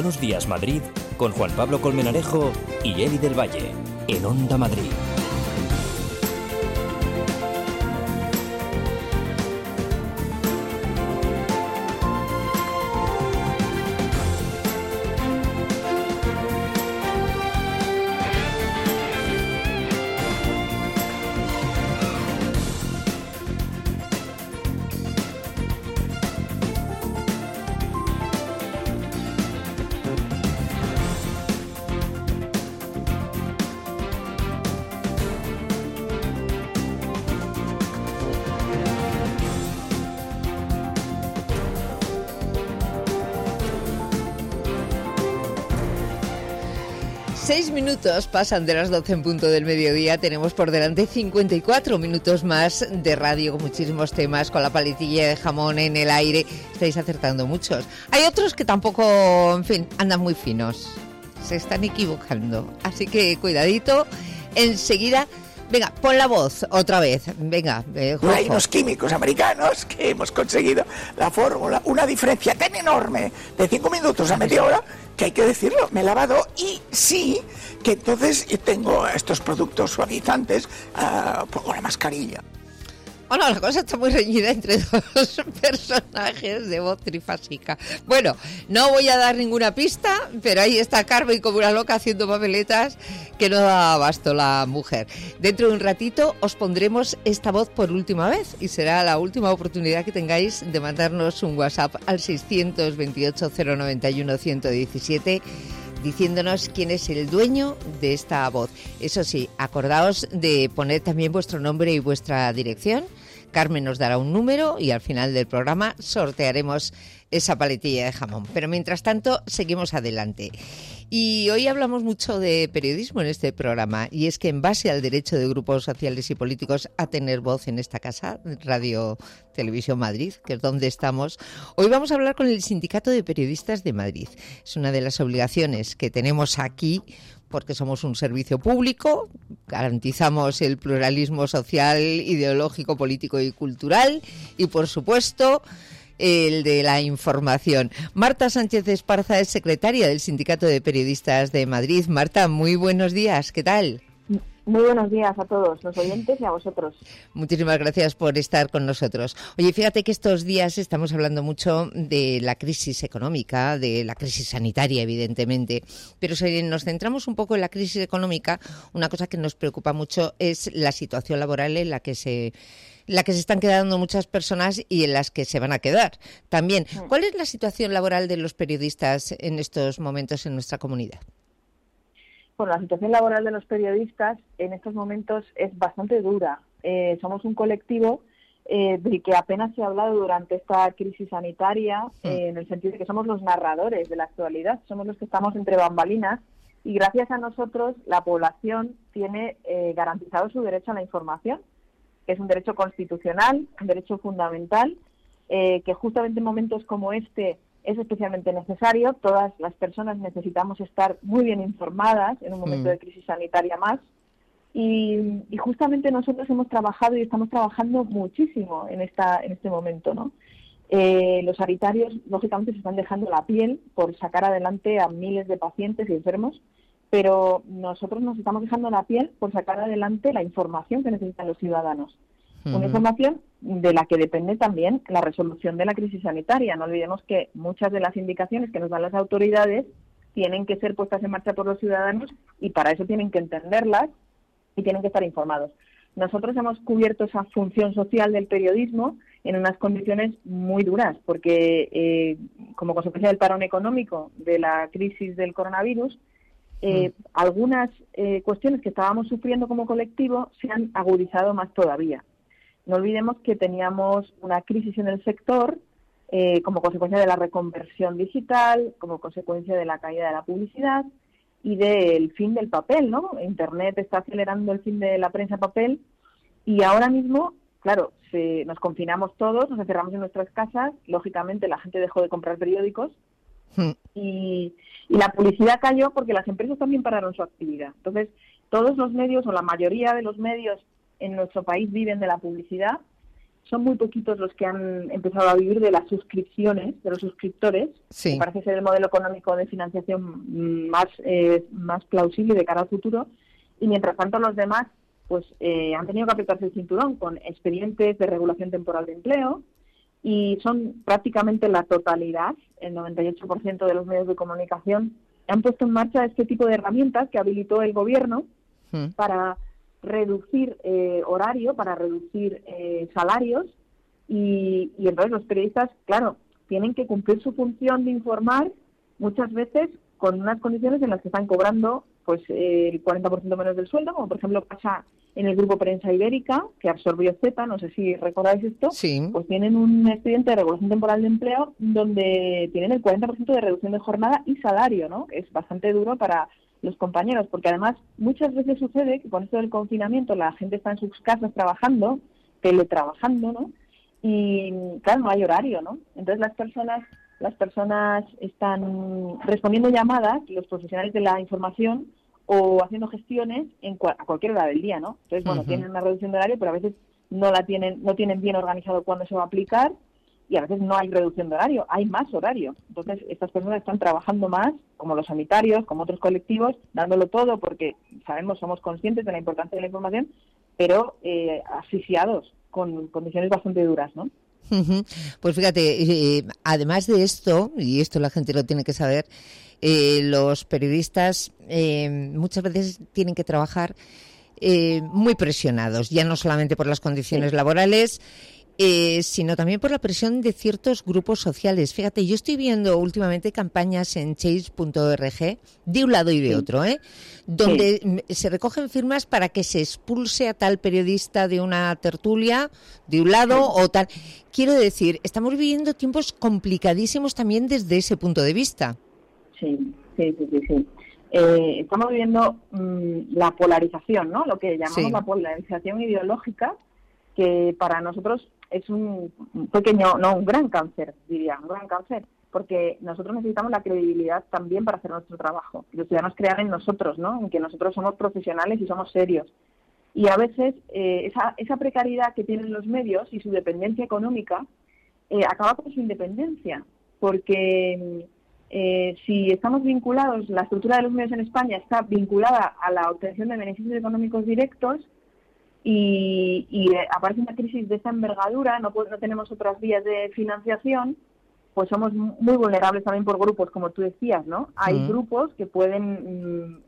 Buenos Días Madrid con Juan Pablo Colmenarejo y Eli del Valle en Onda Madrid. Minutos pasan de las 12 en punto del mediodía. Tenemos por delante 54 minutos más de radio con muchísimos temas, con la paletilla de jamón en el aire. Estáis acertando muchos. Hay otros que tampoco, en fin, andan muy finos. Se están equivocando. Así que cuidadito. Enseguida, venga, pon la voz otra vez. Venga, hay unos químicos americanos que hemos conseguido la fórmula, una diferencia tan enorme de 5 minutos a media hora, que hay que decirlo, me he lavado y sí, que entonces tengo estos productos suavizantes, pongo la mascarilla. Bueno, la cosa está muy reñida entre dos personajes de voz trifásica. Bueno, no voy a dar ninguna pista, pero ahí está Carmen como una loca haciendo papeletas que no da abasto la mujer. Dentro de un ratito os pondremos esta voz por última vez y será la última oportunidad que tengáis de mandarnos un WhatsApp al 628 091 117 diciéndonos quién es el dueño de esta voz. Eso sí, acordaos de poner también vuestro nombre y vuestra dirección. Carmen nos dará un número y al final del programa sortearemos esa paletilla de jamón. Pero mientras tanto, seguimos adelante. Y hoy hablamos mucho de periodismo en este programa, y es que en base al derecho de grupos sociales y políticos a tener voz en esta casa, Radio Televisión Madrid, que es donde estamos, hoy vamos a hablar con el Sindicato de Periodistas de Madrid. Es una de las obligaciones que tenemos aquí, porque somos un servicio público, garantizamos el pluralismo social, ideológico, político y cultural, y por supuesto el de la información. Marta Sánchez Esparza es secretaria del Sindicato de Periodistas de Madrid. Marta, muy buenos días, ¿qué tal? Muy buenos días a todos los oyentes y a vosotros. Muchísimas gracias por estar con nosotros. Oye, fíjate que estos días estamos hablando mucho de la crisis económica, de la crisis sanitaria, evidentemente, pero si nos centramos un poco en la crisis económica, una cosa que nos preocupa mucho es la situación laboral en la que se están quedando muchas personas y en las que se van a quedar también. ¿Cuál es la situación laboral de los periodistas en estos momentos en nuestra comunidad? Bueno, la situación laboral de los periodistas en estos momentos es bastante dura. Somos un colectivo del que apenas se ha hablado durante esta crisis sanitaria, en el sentido de que somos los narradores de la actualidad, somos los que estamos entre bambalinas, y gracias a nosotros la población tiene garantizado su derecho a la información, que es un derecho constitucional, un derecho fundamental, que justamente en momentos como este es especialmente necesario. Todas las personas necesitamos estar muy bien informadas en un momento de crisis sanitaria más, y justamente nosotros hemos trabajado y estamos trabajando muchísimo en este momento, ¿no? Los sanitarios, lógicamente, se están dejando la piel por sacar adelante a miles de pacientes y enfermos, pero nosotros nos estamos dejando la piel por sacar adelante la información que necesitan los ciudadanos. Una información de la que depende también la resolución de la crisis sanitaria. No olvidemos que muchas de las indicaciones que nos dan las autoridades tienen que ser puestas en marcha por los ciudadanos, y para eso tienen que entenderlas y tienen que estar informados. Nosotros hemos cubierto esa función social del periodismo en unas condiciones muy duras, porque como consecuencia del parón económico, de la crisis del coronavirus, algunas cuestiones que estábamos sufriendo como colectivo se han agudizado más todavía. No olvidemos que teníamos una crisis en el sector como consecuencia de la reconversión digital, como consecuencia de la caída de la publicidad y del fin del papel, ¿no? Internet está acelerando el fin de la prensa papel, y ahora mismo, claro, nos confinamos todos, nos encerramos en nuestras casas, lógicamente la gente dejó de comprar periódicos y la publicidad cayó porque las empresas también pararon su actividad. Entonces, todos los medios, o la mayoría de los medios en nuestro país, viven de la publicidad, son muy poquitos los que han empezado a vivir de las suscripciones, de los suscriptores. Sí. Que parece ser el modelo económico de financiación más plausible de cara al futuro. Y mientras tanto los demás pues han tenido que apretarse el cinturón con expedientes de regulación temporal de empleo, y son prácticamente la totalidad, el 98% de los medios de comunicación, han puesto en marcha este tipo de herramientas que habilitó el gobierno para reducir horario, para reducir salarios, y entonces los periodistas, claro, tienen que cumplir su función de informar muchas veces con unas condiciones en las que están cobrando pues el 40% menos del sueldo, como por ejemplo pasa en el Grupo Prensa Ibérica, que absorbió Z, no sé si recordáis esto, Sí. pues tienen un expediente de regulación temporal de empleo donde tienen el 40% de reducción de jornada y salario, ¿no? Es bastante duro para los compañeros, porque además muchas veces sucede que con esto del confinamiento la gente está en sus casas trabajando, teletrabajando, ¿no? Y claro, no hay horario, ¿no? Entonces las personas están respondiendo llamadas, los profesionales de la información, o haciendo gestiones a cualquier hora del día, ¿no? Entonces, bueno, tienen una reducción de horario, pero a veces no tienen bien organizado cuándo se va a aplicar, y a veces no hay reducción de horario, hay más horario. Entonces, estas personas están trabajando más, como los sanitarios, como otros colectivos, dándolo todo, porque somos conscientes de la importancia de la información, pero asfixiados, con condiciones bastante duras, ¿no? Pues fíjate, además de esto, y esto la gente lo tiene que saber, los periodistas muchas veces tienen que trabajar muy presionados, ya no solamente por las condiciones laborales, sino también por la presión de ciertos grupos sociales. Fíjate, yo estoy viendo últimamente campañas en change.org de un lado y de otro, donde se recogen firmas para que se expulse a tal periodista de una tertulia de un lado o tal. Quiero decir, estamos viviendo tiempos complicadísimos también desde ese punto de vista. Sí. Estamos viviendo la polarización, ¿no? Lo que llamamos la polarización ideológica, que para nosotros es un gran cáncer, diría, un gran cáncer, porque nosotros necesitamos la credibilidad también para hacer nuestro trabajo. Los ciudadanos crean en nosotros, ¿no? En que nosotros somos profesionales y somos serios. Y a veces esa precariedad que tienen los medios y su dependencia económica acaba con su independencia, porque si estamos vinculados, la estructura de los medios en España está vinculada a la obtención de beneficios económicos directos, y aparece una crisis de esta envergadura, no tenemos otras vías de financiación, pues somos muy vulnerables también por grupos, como tú decías, ¿no? Hay grupos que pueden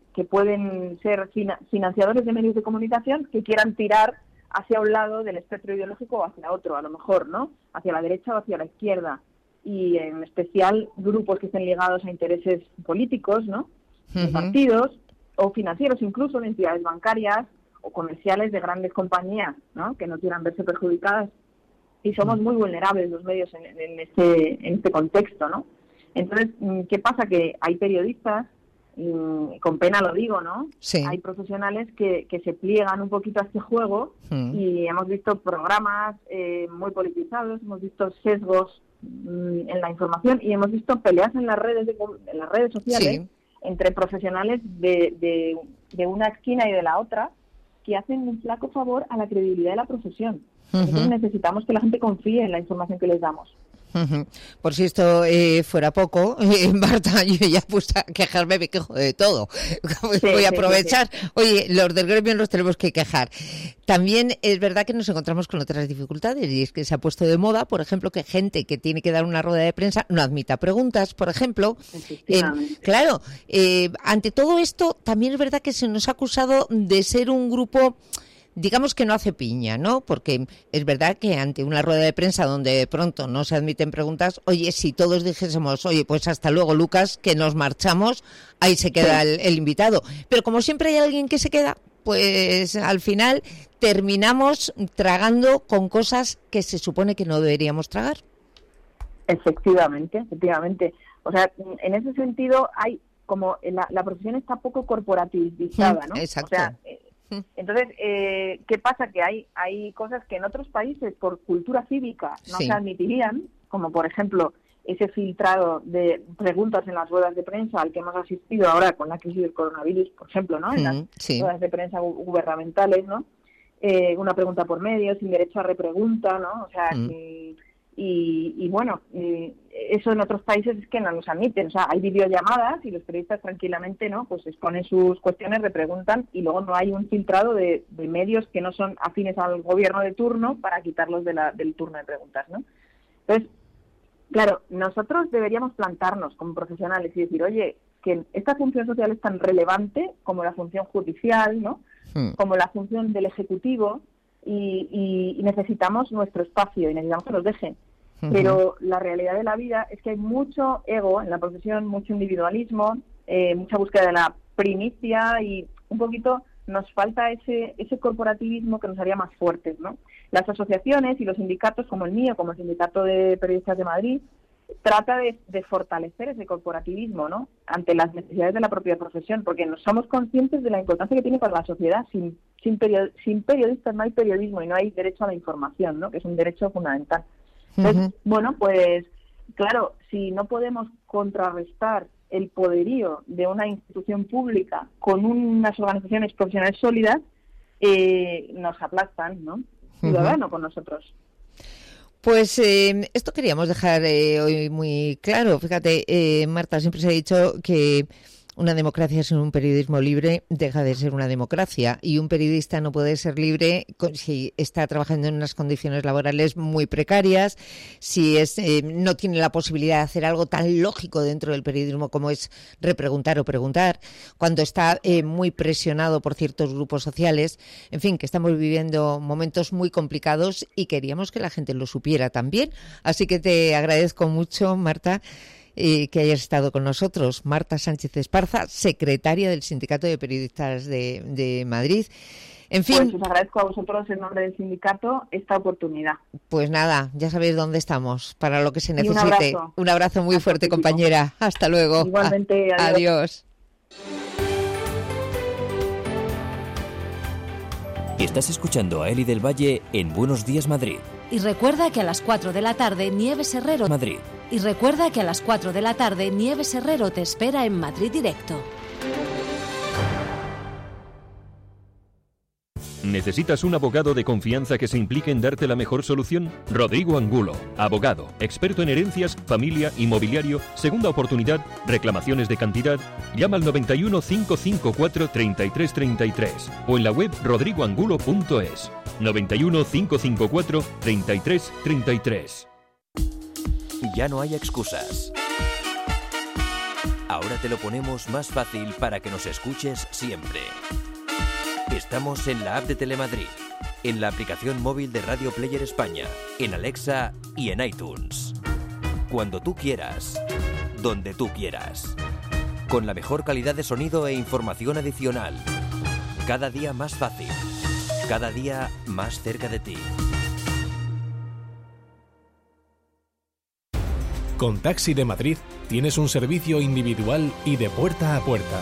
ser financiadores de medios de comunicación que quieran tirar hacia un lado del espectro ideológico o hacia otro, a lo mejor, ¿no? Hacia la derecha o hacia la izquierda. Y en especial grupos que estén ligados a intereses políticos, ¿no? De partidos o financieros, incluso de entidades bancarias o comerciales de grandes compañías, ¿no? Que no quieran verse perjudicadas. Y somos muy vulnerables los medios en este contexto, ¿no? Entonces, ¿qué pasa? Que hay periodistas, con pena lo digo, ¿no? Sí. Hay profesionales que se pliegan un poquito a este juego, y hemos visto programas muy politizados, hemos visto sesgos en la información, y hemos visto peleas en las redes sociales entre profesionales de una esquina y de la otra, que hacen un flaco favor a la credibilidad de la profesión. Entonces necesitamos que la gente confíe en la información que les damos. Por si esto fuera poco, Marta, yo ya puse a quejarme, me quejo de todo. Voy a aprovechar. Oye, los del gremio nos tenemos que quejar. También es verdad que nos encontramos con otras dificultades, y es que se ha puesto de moda, por ejemplo, que gente que tiene que dar una rueda de prensa no admita preguntas, por ejemplo. Claro, ante todo esto, también es verdad que se nos ha acusado de ser un grupo, digamos, que no hace piña, ¿no? Porque es verdad que ante una rueda de prensa donde de pronto no se admiten preguntas, oye, si todos dijésemos, oye, pues hasta luego, Lucas, que nos marchamos, ahí se queda el invitado. Pero como siempre hay alguien que se queda, pues al final terminamos tragando con cosas que se supone que no deberíamos tragar. Efectivamente. O sea, en ese sentido hay como la profesión está poco corporativizada, ¿no? Exacto. O sea, entonces, ¿qué pasa? Que hay cosas que en otros países, por cultura cívica, no se admitirían, como por ejemplo ese filtrado de preguntas en las ruedas de prensa al que hemos asistido ahora con la crisis del coronavirus, por ejemplo, ¿no? En las ruedas de prensa gubernamentales, ¿no? una pregunta por medio, sin derecho a repregunta, ¿no? O sea, y bueno, eso en otros países es que no nos admiten. O sea, hay videollamadas y los periodistas tranquilamente, ¿no? Pues exponen sus cuestiones, repreguntan, y luego no hay un filtrado de medios que no son afines al gobierno de turno para quitarlos del turno de preguntas, ¿no? Entonces, claro, nosotros deberíamos plantarnos como profesionales y decir, oye, que esta función social es tan relevante como la función judicial, ¿no? Como la función del Ejecutivo, y necesitamos nuestro espacio y necesitamos que nos dejen. Pero la realidad de la vida es que hay mucho ego en la profesión, mucho individualismo, mucha búsqueda de la primicia, y un poquito nos falta ese corporativismo que nos haría más fuertes, ¿no? Las asociaciones y los sindicatos, como el mío, como el Sindicato de Periodistas de Madrid, trata de fortalecer ese corporativismo, ¿no?, ante las necesidades de la propia profesión, porque no somos conscientes de la importancia que tiene para la sociedad. Sin periodistas no hay periodismo y no hay derecho a la información, ¿no?, que es un derecho fundamental. Entonces, bueno, pues claro, si no podemos contrarrestar el poderío de una institución pública con unas organizaciones profesionales sólidas, nos aplastan, ¿no?, ciudadano con nosotros. Pues esto queríamos dejar hoy muy claro. Fíjate, Marta, siempre se ha dicho que una democracia sin un periodismo libre deja de ser una democracia, y un periodista no puede ser libre si está trabajando en unas condiciones laborales muy precarias, si no tiene la posibilidad de hacer algo tan lógico dentro del periodismo como es repreguntar o preguntar, cuando está muy presionado por ciertos grupos sociales. En fin, que estamos viviendo momentos muy complicados y queríamos que la gente lo supiera también. Así que te agradezco mucho, Marta, que hayas estado con nosotros. Marta Sánchez Esparza, secretaria del Sindicato de Periodistas de Madrid. En fin, pues os agradezco a vosotros en nombre del sindicato esta oportunidad. Pues nada, ya sabéis dónde estamos para lo que se necesite. Un abrazo muy fuerte, compañera. Hasta luego. Igualmente, adiós. Estás escuchando a Eli del Valle en Buenos Días Madrid. Y recuerda que a las 4 de la tarde Nieves Herrero Madrid. Y recuerda que a las 4 de la tarde Nieves Herrero te espera en Madrid Directo. ¿Necesitas un abogado de confianza que se implique en darte la mejor solución? Rodrigo Angulo, abogado, experto en herencias, familia, inmobiliario, segunda oportunidad, reclamaciones de cantidad. Llama al 91 554 3333 o en la web rodrigoangulo.es. 91 554 3333. Ya no hay excusas. Ahora te lo ponemos más fácil para que nos escuches siempre. Estamos en la app de Telemadrid, en la aplicación móvil de Radio Player España, en Alexa y en iTunes. Cuando tú quieras, donde tú quieras. Con la mejor calidad de sonido e información adicional. Cada día más fácil. Cada día más cerca de ti. Con Taxi de Madrid tienes un servicio individual y de puerta a puerta.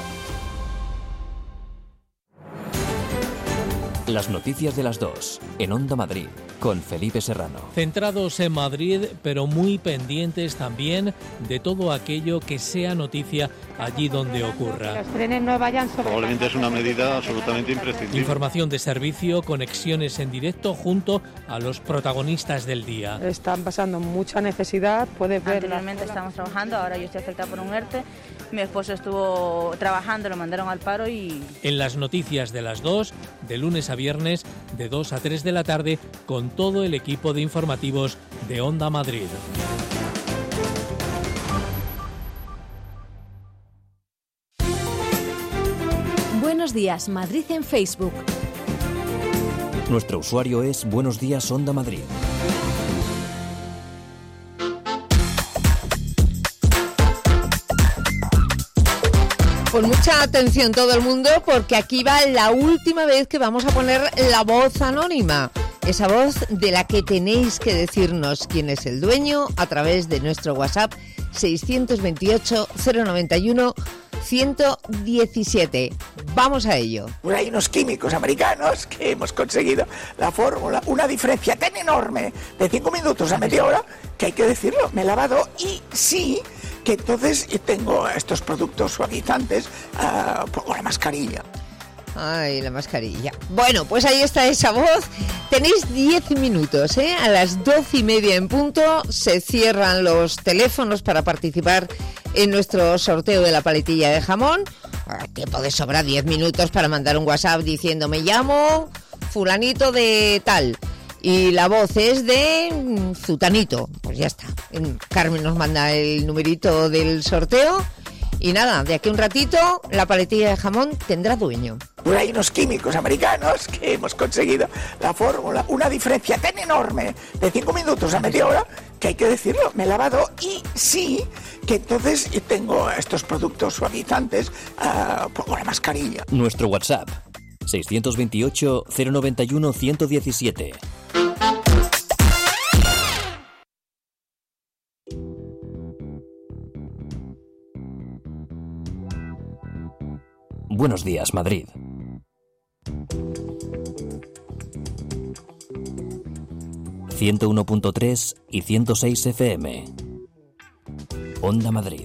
Las noticias de las 2, en Onda Madrid, con Felipe Serrano. Centrados en Madrid, pero muy pendientes también de todo aquello que sea noticia allí donde ocurra. Los trenes no vayan sobre... Probablemente es una medida absolutamente imprescindible. Información de servicio, conexiones en directo junto a los protagonistas del día. Están pasando mucha necesidad, puedes ver... Anteriormente estamos trabajando, ahora yo estoy afectada por un ERTE. Mi esposo estuvo trabajando, lo mandaron al paro y... En las noticias de las 2, de lunes a viernes, de 2 a 3 de la tarde, con todo el equipo de informativos de Onda Madrid. Buenos días, Madrid en Facebook. Nuestro usuario es Buenos Días Onda Madrid. Pues mucha atención todo el mundo, porque aquí va la última vez que vamos a poner la voz anónima. Esa voz de la que tenéis que decirnos quién es el dueño a través de nuestro WhatsApp 628 091 117. Vamos a ello. Pues hay unos químicos americanos que hemos conseguido la fórmula, una diferencia tan enorme de 5 minutos a media hora, que hay que decirlo, me he lavado y sí, que entonces tengo estos productos suavizantes, pongo la mascarilla. Ay, la mascarilla. Bueno, pues ahí está esa voz. Tenéis 10 minutos, ¿eh? A las 12:30 en punto se cierran los teléfonos para participar en nuestro sorteo de la paletilla de jamón. Tiempo de sobra, 10 minutos para mandar un WhatsApp diciendo me llamo fulanito de tal y la voz es de Zutanito. Pues ya está. Carmen nos manda el numerito del sorteo. Y nada, de aquí a un ratito la paletilla de jamón tendrá dueño. Pues hay unos químicos americanos que hemos conseguido la fórmula, una diferencia tan enorme de 5 minutos a media hora, que hay que decirlo, me he lavado y sí, que entonces tengo estos productos suavizantes, pongo la mascarilla. Nuestro WhatsApp, 628 091 117. Buenos días, Madrid. ...101.3 y 106 FM. Onda Madrid.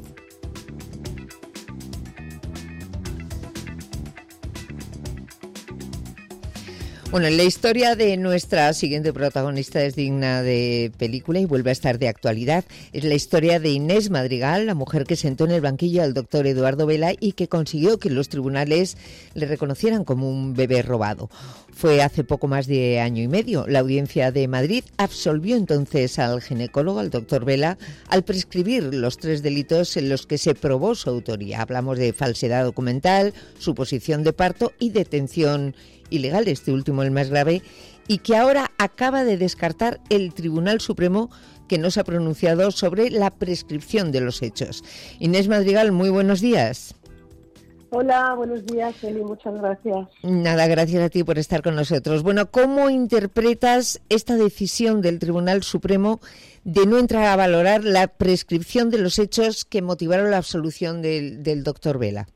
Bueno, la historia de nuestra siguiente protagonista es digna de película y vuelve a estar de actualidad. Es la historia de Inés Madrigal, la mujer que sentó en el banquillo al doctor Eduardo Vela y que consiguió que los tribunales le reconocieran como un bebé robado. Fue hace poco más de año y medio. La Audiencia de Madrid absolvió entonces al ginecólogo, al doctor Vela, al prescribir los 3 delitos en los que se probó su autoría. Hablamos de falsedad documental, suposición de parto y detención ilegal, este último el más grave, y que ahora acaba de descartar el Tribunal Supremo, que no se ha pronunciado sobre la prescripción de los hechos. Inés Madrigal, muy buenos días. Hola, buenos días, Eli, muchas gracias. Nada, gracias a ti por estar con nosotros. Bueno, ¿cómo interpretas esta decisión del Tribunal Supremo de no entrar a valorar la prescripción de los hechos que motivaron la absolución del doctor Vela?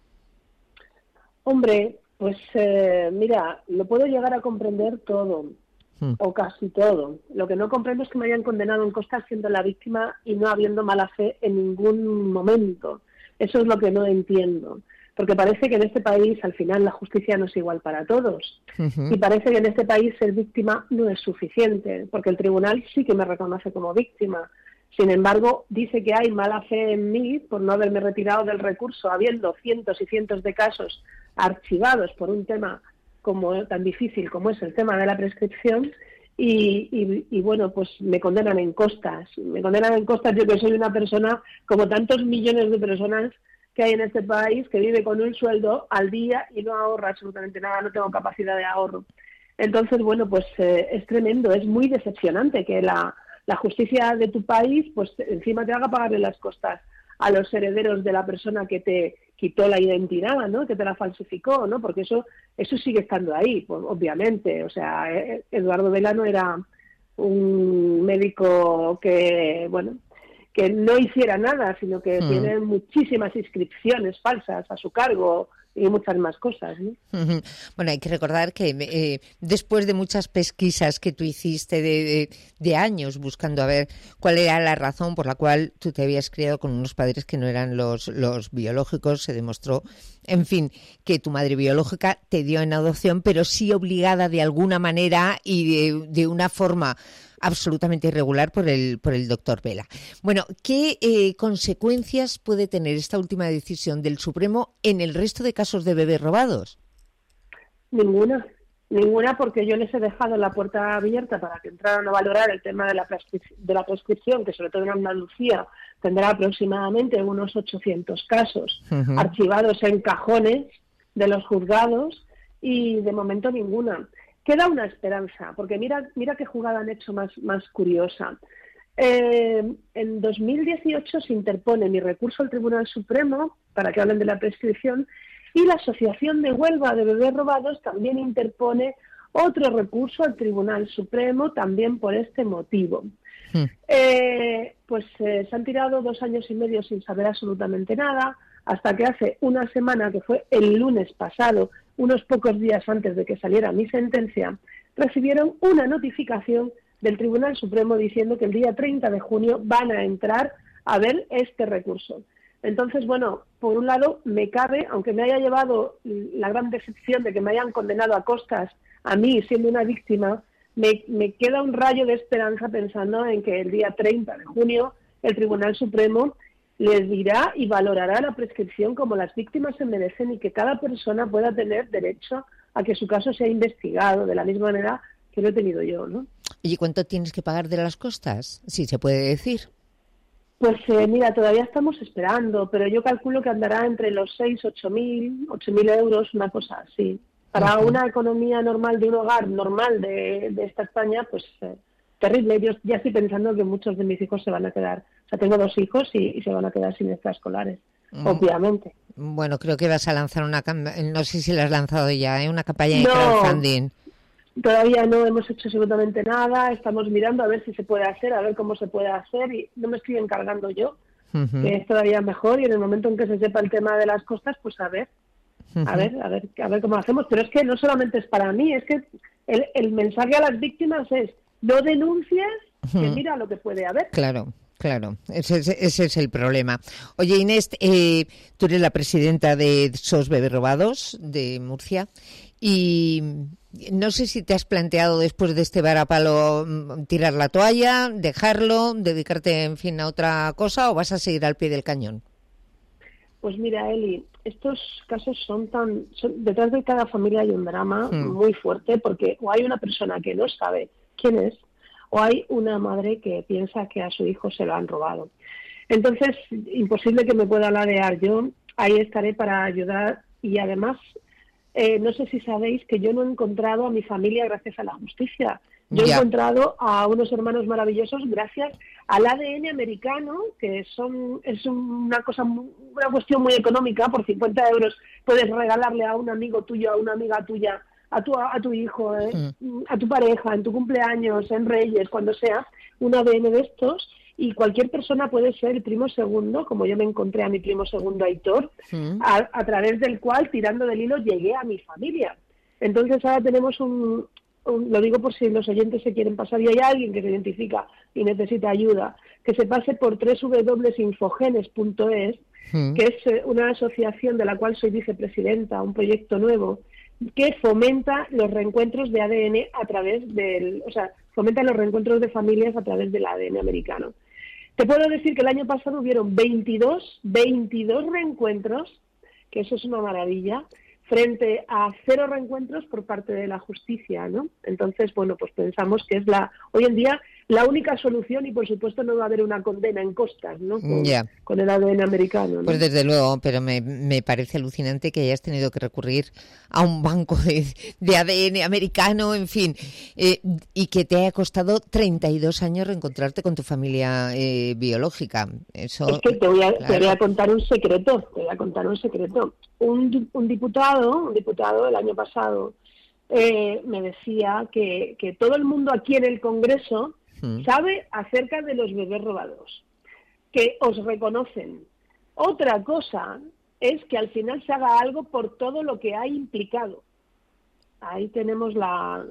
Hombre, pues mira, lo puedo llegar a comprender todo, o casi todo. Lo que no comprendo es que me hayan condenado en costas siendo la víctima y no habiendo mala fe en ningún momento. Eso es lo que no entiendo. Porque parece que en este país, al final, la justicia no es igual para todos. Y parece que en este país ser víctima no es suficiente, porque el tribunal sí que me reconoce como víctima. Sin embargo, dice que hay mala fe en mí por no haberme retirado del recurso, habiendo cientos y cientos de casos archivados por un tema como tan difícil como es el tema de la prescripción. Y bueno, pues me condenan en costas. Me condenan en costas yo, que soy una persona como tantos millones de personas que hay en este país, que vive con un sueldo al día y no ahorra absolutamente nada, no tengo capacidad de ahorro. Entonces, bueno, pues es tremendo, es muy decepcionante que la justicia de tu país, pues encima te haga pagarle las costas a los herederos de la persona que te quitó la identidad, ¿no? Que te la falsificó, ¿no? Porque eso sigue estando ahí, pues, obviamente. O sea, Eduardo Vela no era un médico que, bueno, que no hiciera nada, sino que tiene muchísimas inscripciones falsas a su cargo y muchas más cosas, ¿no? Bueno, hay que recordar que después de muchas pesquisas que tú hiciste de años buscando a ver cuál era la razón por la cual tú te habías criado con unos padres que no eran los biológicos, se demostró, en fin, que tu madre biológica te dio en adopción, pero sí obligada de alguna manera y de una forma absolutamente irregular por el doctor Vela. Bueno, ¿qué consecuencias puede tener esta última decisión del Supremo en el resto de casos de bebés robados? Ninguna, porque yo les he dejado la puerta abierta para que entraran a valorar el tema de la prescripción, que sobre todo en Andalucía tendrá aproximadamente unos 800 casos archivados en cajones de los juzgados, y de momento ninguna. Queda una esperanza, porque mira qué jugada han hecho más curiosa. En 2018 se interpone mi recurso al Tribunal Supremo para que hablen de la prescripción, y la Asociación de Huelva de Bebés Robados también interpone otro recurso al Tribunal Supremo también por este motivo. Se han tirado 2 años y medio sin saber absolutamente nada, hasta que hace una semana, que fue el lunes pasado, unos pocos días antes de que saliera mi sentencia, recibieron una notificación del Tribunal Supremo diciendo que el día 30 de junio van a entrar a ver este recurso. Entonces, bueno, por un lado me cabe, aunque me haya llevado la gran decepción de que me hayan condenado a costas a mí siendo una víctima, me queda un rayo de esperanza pensando en que el día 30 de junio el Tribunal Supremo les dirá y valorará la prescripción como las víctimas se merecen y que cada persona pueda tener derecho a que su caso sea investigado de la misma manera que lo he tenido yo, ¿no? ¿Y cuánto tienes que pagar de las costas? Si se puede decir. Pues mira, todavía estamos esperando, pero yo calculo que andará entre los 8.000 euros, una cosa así. Para una economía normal de un hogar normal de esta España, pues terrible. Yo ya estoy pensando que muchos de mis hijos se van a quedar, o sea, tengo 2 hijos y se van a quedar sin extraescolares, obviamente. Bueno, creo que vas a lanzar no sé si la has lanzado ya, una campaña de crowdfunding. Todavía no hemos hecho absolutamente nada, estamos mirando a ver si se puede hacer, a ver cómo se puede hacer y no me estoy encargando yo, que es todavía mejor y en el momento en que se sepa el tema de las costas, pues a ver cómo hacemos. Pero es que no solamente es para mí, es que el mensaje a las víctimas es no denuncies, que mira lo que puede haber. Claro, ese es el problema. Oye, Inés, tú eres la presidenta de SOS Bebés Robados de Murcia y no sé si te has planteado después de este varapalo tirar la toalla, dejarlo, dedicarte, en fin, a otra cosa o vas a seguir al pie del cañón. Pues mira, Eli, estos casos son detrás de cada familia hay un drama muy fuerte porque o hay una persona que no sabe quién es o hay una madre que piensa que a su hijo se lo han robado. Entonces, imposible que me pueda ladear yo, ahí estaré para ayudar y además, no sé si sabéis que yo no he encontrado a mi familia gracias a la justicia. Yo he encontrado a unos hermanos maravillosos gracias al ADN americano, que es una cuestión muy económica. Por 50 euros puedes regalarle a un amigo tuyo, a una amiga tuya, a tu hijo, a tu pareja, en tu cumpleaños, en Reyes, cuando sea, un ADN de estos. Y cualquier persona puede ser el primo segundo, como yo me encontré a mi primo segundo Aitor, a través del cual, tirando del hilo, llegué a mi familia. Entonces ahora tenemos lo digo por si los oyentes se quieren pasar y hay alguien que se identifica y necesita ayuda, que se pase por www.infogenes.es, que es una asociación de la cual soy vicepresidenta, un proyecto nuevo, que fomenta los reencuentros de ADN fomenta los reencuentros de familias a través del ADN americano. Te puedo decir que el año pasado hubieron 22 reencuentros, que eso es una maravilla, frente a 0 reencuentros por parte de la justicia, ¿no? Entonces, bueno, pues pensamos que es hoy en día la única solución y por supuesto no va a haber una condena en costas, ¿no? Con el ADN americano, ¿no? Pues desde luego, pero me parece alucinante que hayas tenido que recurrir a un banco de ADN americano, en fin, y que te haya costado 32 años reencontrarte con tu familia biológica. Eso, es que te voy a contar un secreto, Un diputado el año pasado me decía que todo el mundo aquí en el Congreso sabe acerca de los bebés robados, que os reconocen. Otra cosa es que al final se haga algo por todo lo que hay implicado. Ahí tenemos la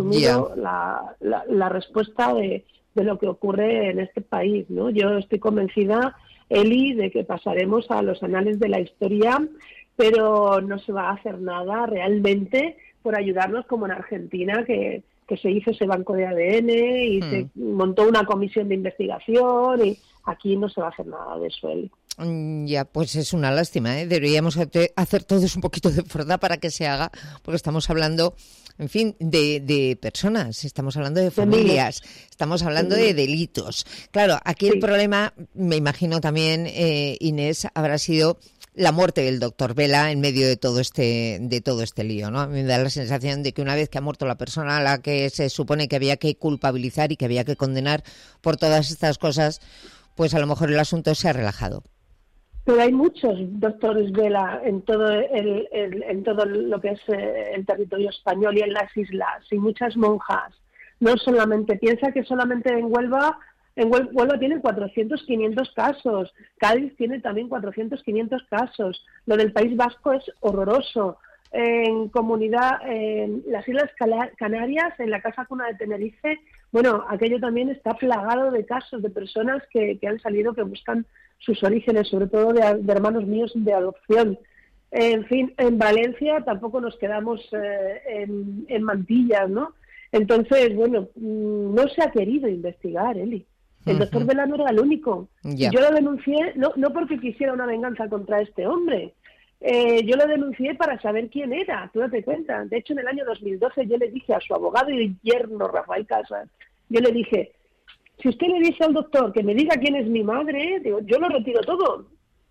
respuesta de lo que ocurre en este país, ¿no? Yo estoy convencida, Eli, de que pasaremos a los anales de la historia, pero no se va a hacer nada realmente por ayudarnos, como en Argentina, que se hizo ese banco de ADN y se montó una comisión de investigación y aquí no se va a hacer nada de eso, Eli. Ya, pues es una lástima, ¿eh? Deberíamos hacer todos un poquito de fuerza para que se haga, porque estamos hablando, en fin, de personas, estamos hablando de familias, estamos hablando de delitos. Claro, aquí el problema, me imagino también, Inés, habrá sido la muerte del doctor Vela en medio de todo este lío, ¿no? A mí me da la sensación de que una vez que ha muerto la persona a la que se supone que había que culpabilizar y que había que condenar por todas estas cosas, pues a lo mejor el asunto se ha relajado. Pero hay muchos doctores Vela en todo lo que es el territorio español y en las islas, y muchas monjas. No solamente, piensa que solamente en Huelva tienen 400, 500 casos. Cádiz tiene también 400, 500 casos. Lo del País Vasco es horroroso. En las Islas Canarias, en la Casa Cuna de Tenerife, bueno, aquello también está plagado de casos de personas que han salido, que buscan sus orígenes, sobre todo de hermanos míos de adopción. En fin, en Valencia tampoco nos quedamos en mantillas, ¿no? Entonces, bueno, no se ha querido investigar, Eli. El doctor Vela no era el único. Yo lo denuncié, no porque quisiera una venganza contra este hombre. Yo lo denuncié para saber quién era, tú date cuenta. De hecho, en el año 2012 yo le dije a su abogado y yerno, Rafael Casas, yo le dije, si usted le dice al doctor que me diga quién es mi madre, digo, yo lo retiro todo.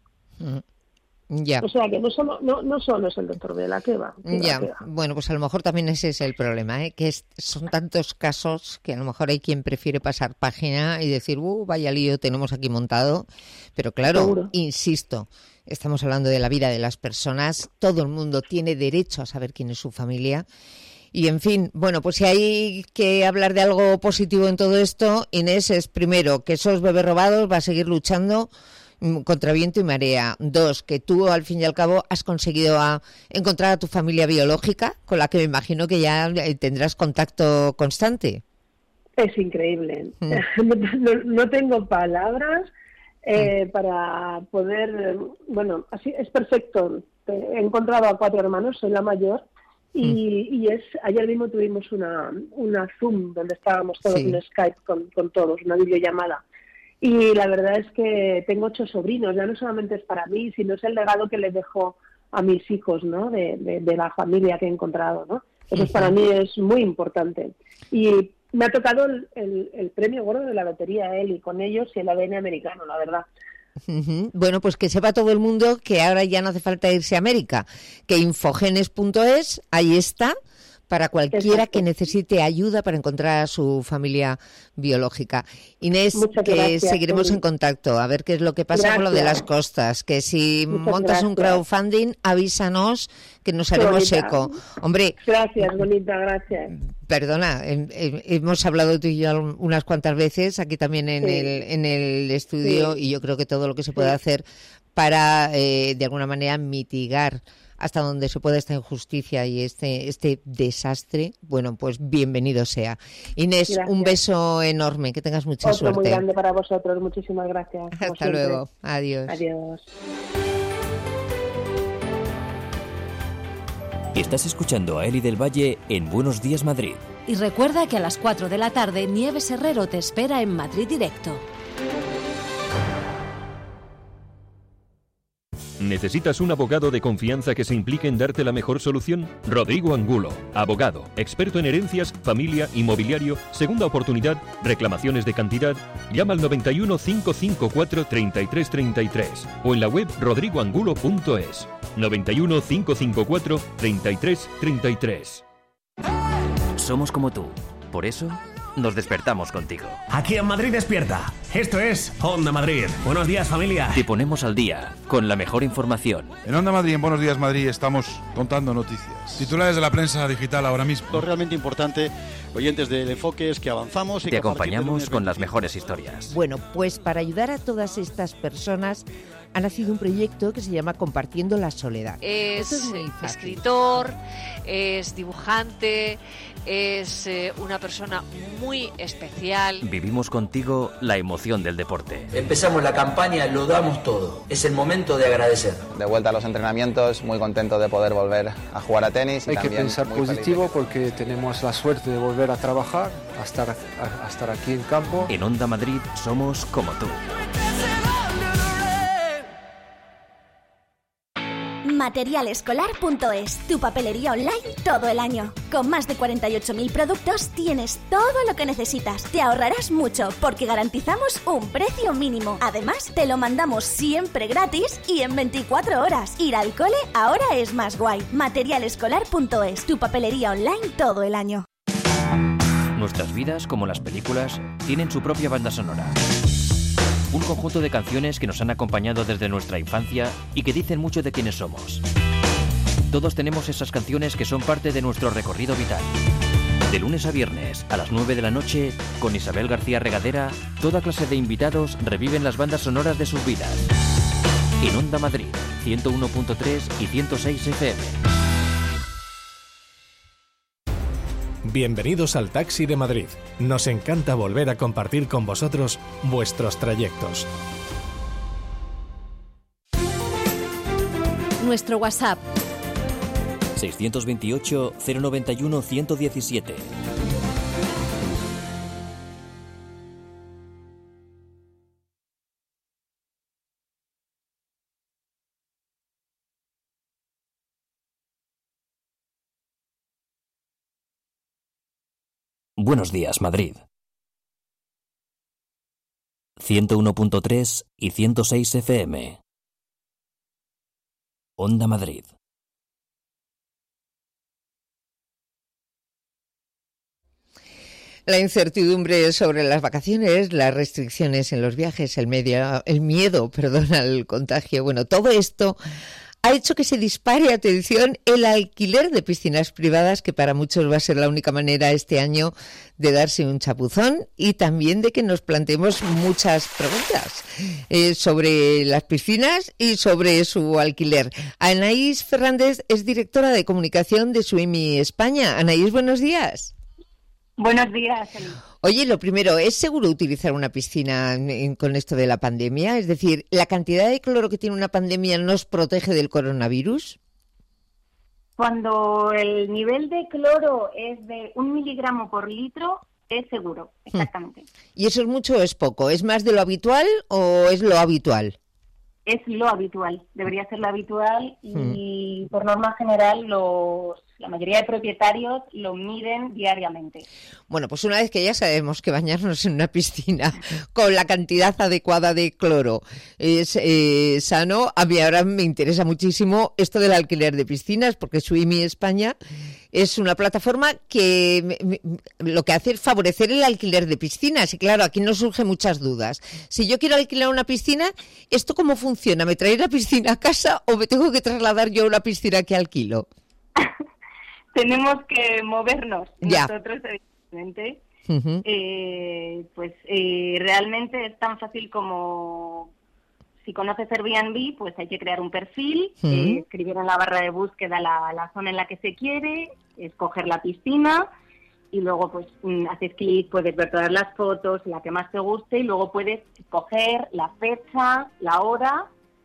Ya. O sea, que no solo es el doctor Vela, ¿qué va? Bueno, pues a lo mejor también ese es el problema, ¿eh? Que son tantos casos que a lo mejor hay quien prefiere pasar página y decir, vaya lío tenemos aquí montado. Pero claro, seguro. Insisto, estamos hablando de la vida de las personas, todo el mundo tiene derecho a saber quién es su familia. Y en fin, bueno, pues si hay que hablar de algo positivo en todo esto, Inés, es primero que esos bebés robados va a seguir luchando contra viento y marea. 2, que tú al fin y al cabo has conseguido encontrar a tu familia biológica, con la que me imagino que ya tendrás contacto constante. Es increíble. No tengo palabras para poder... Bueno, así es perfecto. He encontrado a 4 hermanos, soy la mayor, y ayer mismo tuvimos una Zoom donde estábamos todos en Skype con todos, una videollamada. Y la verdad es que tengo 8 sobrinos, ya no solamente es para mí, sino es el legado que les dejo a mis hijos, ¿no? De la familia que he encontrado, ¿no? Eso para mí es muy importante. Y me ha tocado el premio gordo de la lotería, y con ellos y el ADN americano, la verdad. Bueno, pues que sepa todo el mundo que ahora ya no hace falta irse a América, que infogenes.es, ahí está, para cualquiera que necesite ayuda para encontrar a su familia biológica. Inés, seguiremos en contacto, a ver qué es lo que pasa con lo de las costas, que si montas un crowdfunding, avísanos, que nos haremos eco. Hombre, gracias, bonita, gracias. Perdona, hemos hablado tú y yo unas cuantas veces, aquí también en el estudio, y yo creo que todo lo que se puede hacer para, de alguna manera, mitigar hasta donde se pueda esta injusticia y este desastre, bueno, pues bienvenido sea. Inés, gracias. Un beso enorme, que tengas mucha suerte. Muy grande para vosotros, muchísimas gracias. Hasta luego, adiós. Adiós. Estás escuchando a Eli del Valle en Buenos Días Madrid. Y recuerda que a las 4 de la tarde Nieves Herrero te espera en Madrid Directo. ¿Necesitas un abogado de confianza que se implique en darte la mejor solución? Rodrigo Angulo, abogado, experto en herencias, familia, inmobiliario, segunda oportunidad, reclamaciones de cantidad. Llama al 91 554 3333 o en la web rodrigoangulo.es. 91 554 3333. Somos como tú, por eso nos despertamos contigo. Aquí en Madrid Despierta. Esto es Onda Madrid. Buenos días, familia. Te ponemos al día con la mejor información. En Onda Madrid, en Buenos Días Madrid, estamos contando noticias. Titulares de la prensa digital ahora mismo. Lo realmente importante, oyentes del Enfoque, es que avanzamos y te acompañamos con las mejores historias. Bueno, pues para ayudar a todas estas personas ha nacido un proyecto que se llama Compartiendo la Soledad. Es escritor, es dibujante, es una persona muy especial. Vivimos contigo la emoción del deporte. Empezamos la campaña, lo damos todo. Es el momento de agradecer. De vuelta a los entrenamientos, muy contento de poder volver a jugar a tenis. Hay que pensar positivo porque tenemos la suerte de volver a trabajar, a estar aquí en campo. En Onda Madrid somos como tú. Materialescolar.es, tu papelería online todo el año. Con más de 48.000 productos tienes todo lo que necesitas. Te ahorrarás mucho porque garantizamos un precio mínimo. Además, te lo mandamos siempre gratis y en 24 horas. Ir al cole ahora es más guay. Materialescolar.es, tu papelería online todo el año. Nuestras vidas, como las películas, tienen su propia banda sonora. Un conjunto de canciones que nos han acompañado desde nuestra infancia y que dicen mucho de quiénes somos. Todos tenemos esas canciones que son parte de nuestro recorrido vital. De lunes a viernes, a las 9 de la noche, con Isabel García Regadera, toda clase de invitados reviven las bandas sonoras de sus vidas. En Onda Madrid, 101.3 y 106 FM. Bienvenidos al Taxi de Madrid. Nos encanta volver a compartir con vosotros vuestros trayectos. nuestro WhatsApp. 628 091 117. Buenos días, Madrid. 101.3 y 106 FM. Onda Madrid. La incertidumbre sobre las vacaciones, las restricciones en los viajes, el miedo al contagio, bueno, todo esto ha hecho que se dispare, atención, el alquiler de piscinas privadas, que para muchos va a ser la única manera este año de darse un chapuzón, y también de que nos planteemos muchas preguntas sobre las piscinas y sobre su alquiler. Anaís Fernández es directora de comunicación de Suimi España. Anaís, buenos días. Buenos días. Oye, lo primero, ¿es seguro utilizar una piscina con esto de la pandemia? Es decir, ¿la cantidad de cloro que tiene una pandemia nos protege del coronavirus? Cuando el nivel de cloro es de 1 miligramo por litro, es seguro, exactamente. ¿Y eso es mucho o es poco? ¿Es más de lo habitual o es lo habitual? Es lo habitual, debería ser lo habitual y por norma general la mayoría de propietarios lo miden diariamente. Bueno, pues una vez que ya sabemos que bañarnos en una piscina con la cantidad adecuada de cloro es sano, a mí ahora me interesa muchísimo esto del alquiler de piscinas, porque Suimi España es una plataforma que lo que hace es favorecer el alquiler de piscinas. Y claro, aquí nos surgen muchas dudas. Si yo quiero alquilar una piscina, ¿esto cómo funciona? ¿Me traéis la piscina a casa o me tengo que trasladar yo a una piscina que alquilo? Tenemos que movernos nosotros, evidentemente. Uh-huh. Realmente es tan fácil como... Si conoces Airbnb, pues hay que crear un perfil, escribir en la barra de búsqueda la zona en la que se quiere, escoger la piscina y luego pues haces clic, puedes ver todas las fotos, la que más te guste y luego puedes escoger la fecha, la hora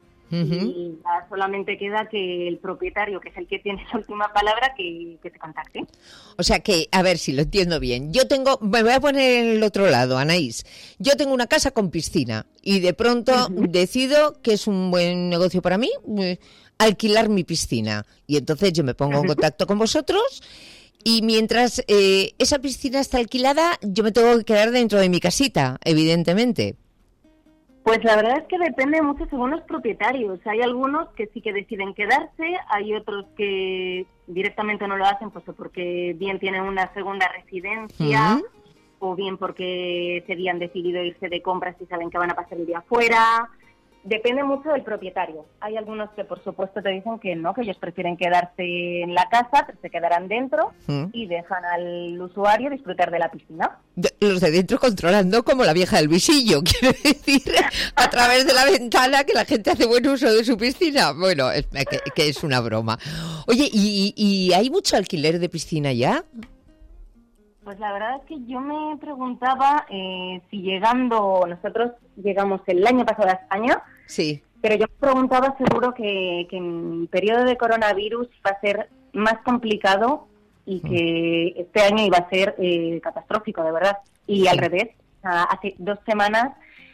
y ya solamente queda que el propietario, que es el que tiene la última palabra, que te contacte. O sea que, a ver si lo entiendo bien, me voy a poner en el otro lado, Anaís, yo tengo una casa con piscina y de pronto decido que es un buen negocio para mí alquilar mi piscina y entonces yo me pongo en contacto con vosotros y mientras esa piscina está alquilada yo me tengo que quedar dentro de mi casita, evidentemente. Pues la verdad es que depende mucho según los propietarios. Hay algunos que sí que deciden quedarse, hay otros que directamente no lo hacen pues porque bien tienen una segunda residencia o bien porque ese día han decidido irse de compras y saben que van a pasar el día afuera. Depende mucho del propietario. Hay algunos que por supuesto te dicen que no, que ellos prefieren quedarse en la casa, se quedarán dentro y dejan al usuario disfrutar de la piscina. Los de dentro controlando como la vieja del visillo, quiero decir, a través de la ventana que la gente hace buen uso de su piscina. Bueno, que es una broma. Oye, ¿y hay mucho alquiler de piscina ya? Pues la verdad es que yo me preguntaba si nosotros llegamos el año pasado a España, sí, pero yo me preguntaba seguro que en periodo de coronavirus iba a ser más complicado y que este año iba a ser catastrófico, de verdad. Y al revés, hace 2 semanas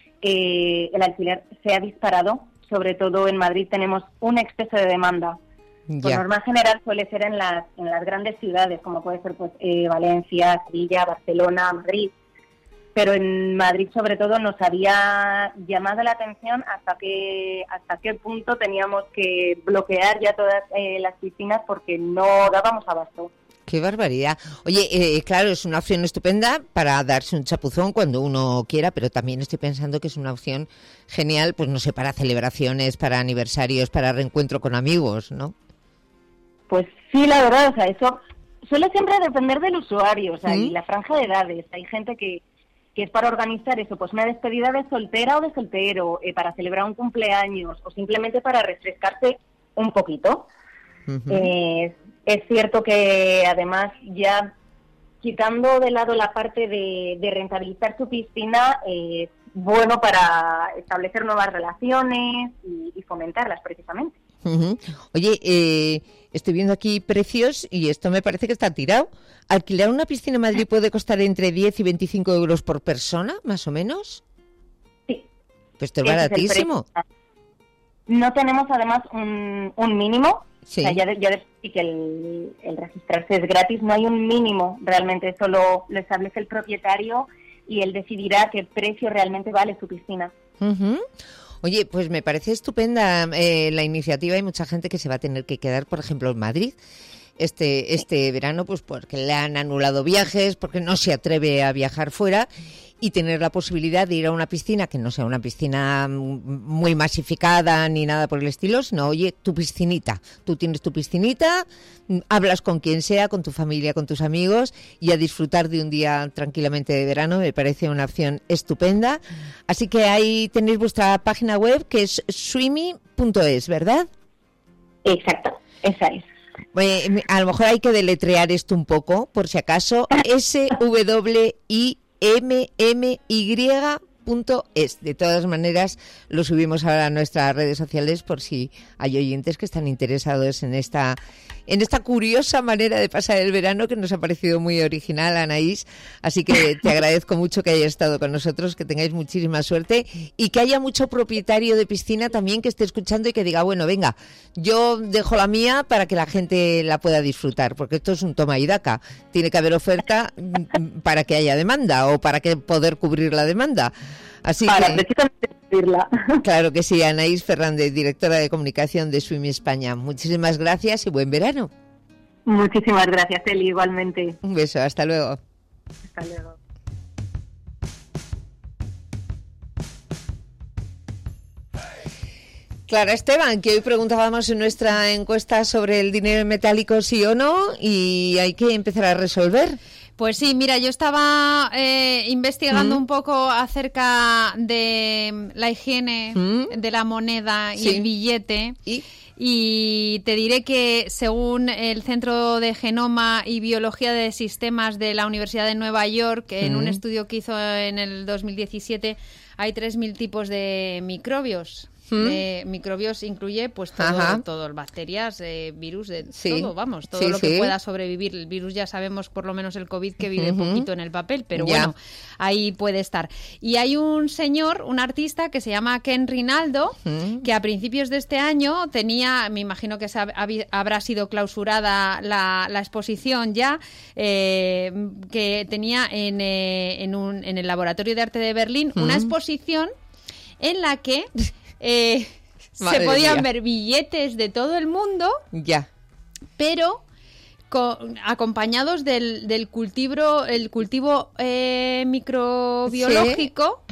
el alquiler se ha disparado, sobre todo en Madrid tenemos un exceso de demanda. Por norma general suele ser en las grandes ciudades, como puede ser pues Valencia, Sevilla, Barcelona, Madrid. Pero en Madrid sobre todo nos había llamado la atención hasta qué punto teníamos que bloquear ya todas las piscinas porque no dábamos abasto. ¡Qué barbaridad! Oye, claro, es una opción estupenda para darse un chapuzón cuando uno quiera, pero también estoy pensando que es una opción genial, pues no sé, para celebraciones, para aniversarios, para reencuentro con amigos, ¿no? Pues sí, la verdad, o sea, eso suele siempre depender del usuario, o sea, y la franja de edades. Hay gente que es para organizar eso, pues una despedida de soltera o de soltero, para celebrar un cumpleaños o simplemente para refrescarse un poquito. Es cierto que además ya quitando de lado la parte de rentabilizar su piscina, bueno para establecer nuevas relaciones y fomentarlas precisamente. Oye, estoy viendo aquí precios y esto me parece que está tirado. ¿Alquilar una piscina en Madrid puede costar entre 10 y 25 euros por persona, más o menos? Sí. Pues esto es baratísimo. No tenemos además un mínimo. Sí. O sea, ya que el registrarse es gratis, no hay un mínimo realmente, solo lo establece el propietario y él decidirá qué precio realmente vale su piscina. Oye, pues me parece estupenda la iniciativa. Hay mucha gente que se va a tener que quedar, por ejemplo, en Madrid este verano, pues porque le han anulado viajes, porque no se atreve a viajar fuera, y tener la posibilidad de ir a una piscina que no sea una piscina muy masificada ni nada por el estilo, sino, oye, tu piscinita. Tú tienes tu piscinita, hablas con quien sea, con tu familia, con tus amigos, y a disfrutar de un día tranquilamente de verano. Me parece una opción estupenda. Así que ahí tenéis vuestra página web, que es swimi.es, ¿verdad? Exacto, esa es. A lo mejor hay que deletrear esto un poco, por si acaso. SWIMMY.es. De todas maneras, lo subimos ahora a nuestras redes sociales por si hay oyentes que están interesados en esta curiosa manera de pasar el verano, que nos ha parecido muy original, Anaís. Así que te agradezco mucho que hayas estado con nosotros, que tengáis muchísima suerte y que haya mucho propietario de piscina también que esté escuchando y que diga, bueno, venga, yo dejo la mía para que la gente la pueda disfrutar, porque esto es un toma y daca. Tiene que haber oferta para que haya demanda o para que poder cubrir la demanda. Así claro que sí. Anaís Fernández, directora de comunicación de Swimi España. Muchísimas gracias y buen verano. Muchísimas gracias, Eli, igualmente. Un beso, hasta luego. Hasta luego. Clara Esteban, que hoy preguntábamos en nuestra encuesta sobre el dinero en metálico, sí o no, y hay que empezar a resolver. Pues sí, mira, yo estaba investigando un poco acerca de la higiene de la moneda y el billete. Y te diré que según el Centro de Genoma y Biología de Sistemas de la Universidad de Nueva York, en un estudio que hizo en el 2017, hay 3.000 tipos de microbios. De microbios incluye pues todo, bacterias, virus, todo, vamos, todo lo que pueda sobrevivir. El virus ya sabemos, por lo menos el COVID, que vive poquito en el papel, pero bueno, ahí puede estar. Y hay un señor, un artista que se llama Ken Rinaldo, que a principios de este año tenía, me imagino que habrá sido clausurada la exposición ya, que tenía en el Laboratorio de Arte de Berlín una exposición en la que se podían ver billetes de todo el mundo, pero acompañados del cultivo microbiológico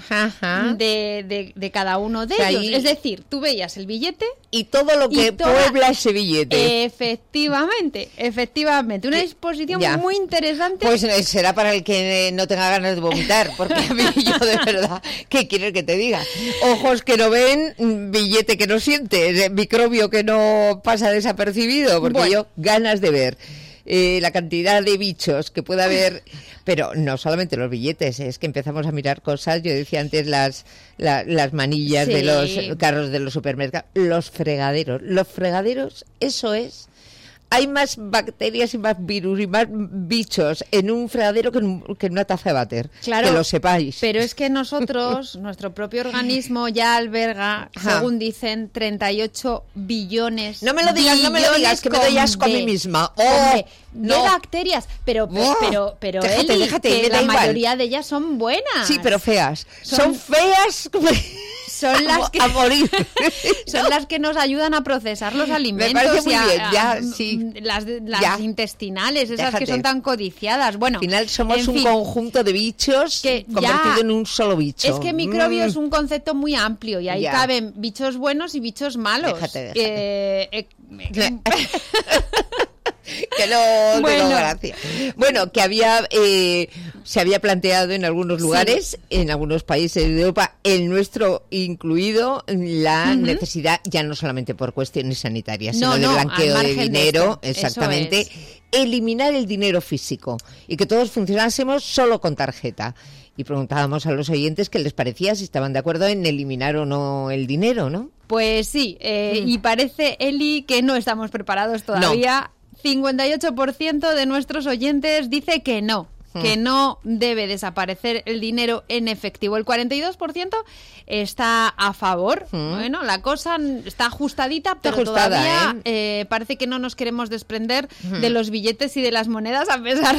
de cada uno de ellos. Es decir, tú veías el billete y todo lo que puebla ese billete. Efectivamente. Una exposición muy interesante. Pues será para el que no tenga ganas de vomitar, porque a mí yo de verdad, ¿qué quieres que te diga? Ojos que no ven, billete que no siente, microbio que no pasa desapercibido, porque yo ganas de ver. La cantidad de bichos que puede haber, pero no solamente los billetes, es que empezamos a mirar cosas. Yo decía antes las manillas de los carros de los supermercados, los fregaderos, eso es. Hay más bacterias y más virus y más bichos en un fregadero que en una taza de váter. Claro, que lo sepáis. Pero es que nosotros, nuestro propio organismo ya alberga, según dicen, 38 billones. No me lo digas, que me doy asco a mí misma. De bacterias, pero déjate, que la mayoría de ellas son buenas. Sí, pero feas. Son feas. Son las que a morir. Son las que nos ayudan a procesar los alimentos. Me parece muy bien, las intestinales, esas que son tan codiciadas. Bueno, al final somos un conjunto de bichos convertido en un solo bicho. Es que microbio es un concepto muy amplio y ahí caben bichos buenos y bichos malos. Déjate. Que no tengo gracia. Bueno, que había se había planteado en algunos lugares, en algunos países de Europa, el nuestro incluido, la necesidad, ya no solamente por cuestiones sanitarias, sino de blanqueo de dinero, exactamente, eliminar el dinero físico y que todos funcionásemos solo con tarjeta. Y preguntábamos a los oyentes qué les parecía, si estaban de acuerdo en eliminar o no el dinero, ¿no? Pues sí, y parece, Eli, que no estamos preparados todavía. No. 58% de nuestros oyentes dice que no debe desaparecer el dinero en efectivo. El 42% está a favor. Bueno, la cosa está ajustadita, pero todavía parece que no nos queremos desprender de los billetes y de las monedas, a pesar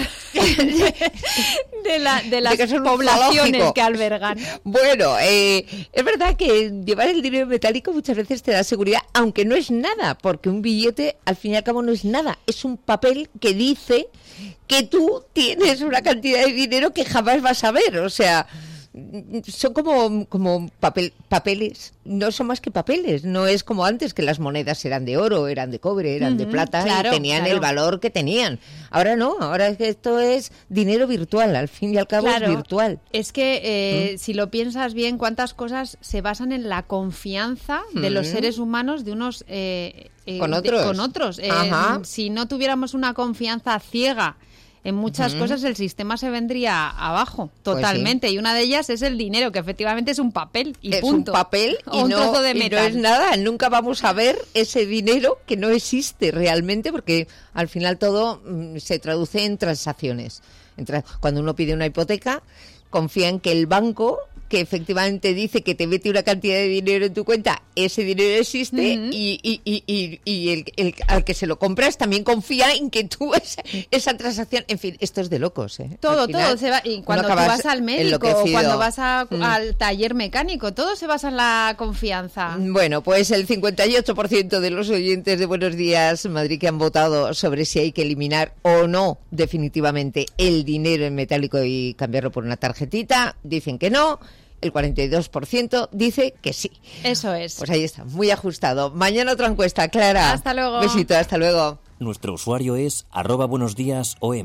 de las poblaciones que albergan. Bueno, es verdad que llevar el dinero metálico muchas veces te da seguridad, aunque no es nada, porque un billete al fin y al cabo no es nada, es un papel que dice que tú tienes una cantidad de dinero que jamás vas a ver, o sea, son como papeles, no son más que papeles, no es como antes que las monedas eran de oro, eran de cobre, eran de plata, y tenían el valor que tenían. Ahora no, ahora es que esto es dinero virtual, al fin y al cabo es virtual. Es que si lo piensas bien, cuántas cosas se basan en la confianza de los seres humanos de unos con otros. Si no tuviéramos una confianza ciega en muchas cosas, el sistema se vendría abajo totalmente. Pues sí. Y una de ellas es el dinero, que efectivamente es un papel y es punto. Un papel o un trozo de metal. No es nada. Nunca vamos a ver ese dinero que no existe realmente, porque al final todo se traduce en transacciones. Cuando uno pide una hipoteca, confía en que el banco, que efectivamente dice que te mete una cantidad de dinero en tu cuenta, ese dinero existe, y el al que se lo compras también confía en que tú esa transacción, en fin, esto es de locos, ¿eh? Todo se va, y cuando tú vas al médico o cuando vas al taller mecánico, todo se basa en la confianza. Bueno, pues el 58% de los oyentes de Buenos Días Madrid que han votado sobre si hay que eliminar o no definitivamente el dinero en metálico y cambiarlo por una tarjetita, dicen que no. El 42% dice que sí. Eso es. Pues ahí está, muy ajustado. Mañana otra encuesta, Clara. Hasta luego. Besito, hasta luego. Nuestro usuario es @buenosdiasom.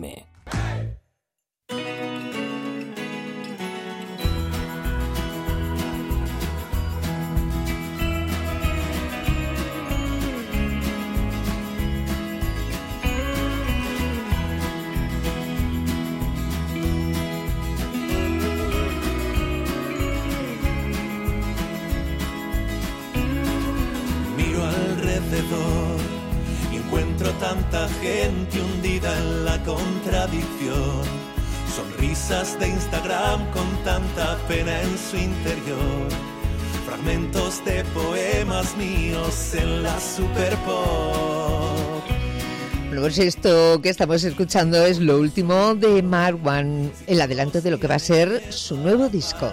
Y encuentro tanta gente hundida en la contradicción, sonrisas de Instagram con tanta pena en su interior, fragmentos de poemas míos en la Superpop. Bueno, pues esto que estamos escuchando es lo último de Marwan, el adelanto de lo que va a ser su nuevo disco.